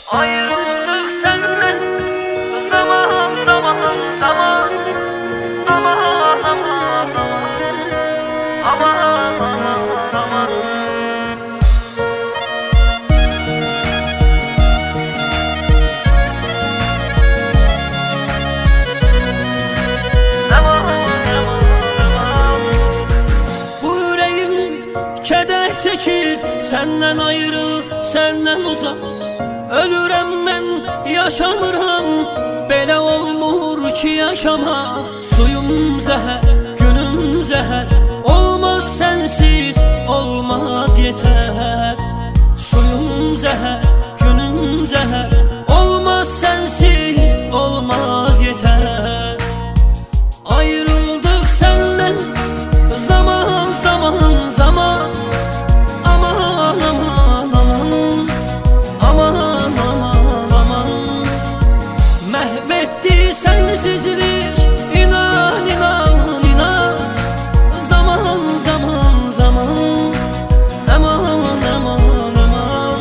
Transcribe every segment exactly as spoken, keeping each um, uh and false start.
Ayrıldık senden zaman zaman zaman zaman zaman aman aman aman. Bu yüreğim keder çekir, senden ayrı, senden uzak. Ölürəm mən, yaşamıram, belə olmur ki yaşamaq. Suyum zəhər, günüm zəhər, olmaz sensiz, olmaz yeter. Suyum zəhər, günüm zəhər, olmaz sensiz, olmaz yeter. Ayrıldık senden zaman zaman zaman, aman aman aman, aman aman aman. Məhvetti sensizlik, inan inan inan, zaman zaman zaman, aman aman aman.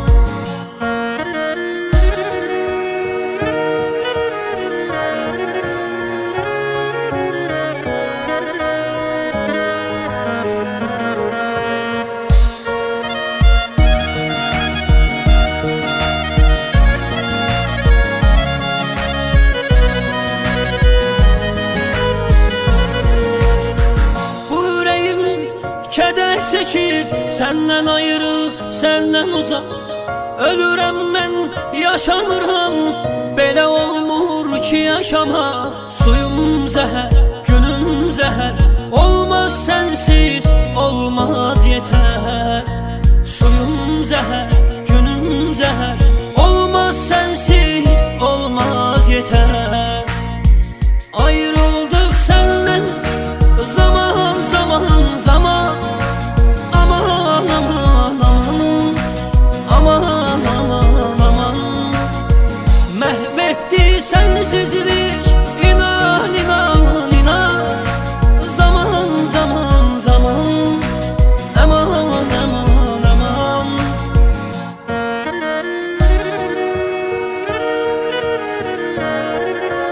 Keder çekir, senden ayrı, senden uzak. Ölürəm mən, yaşamıram, belə olmur ki yaşamaq. Suyum zəhər, günüm zəhər, olmaz sensiz, olmaz yeter. Suyum zəhər,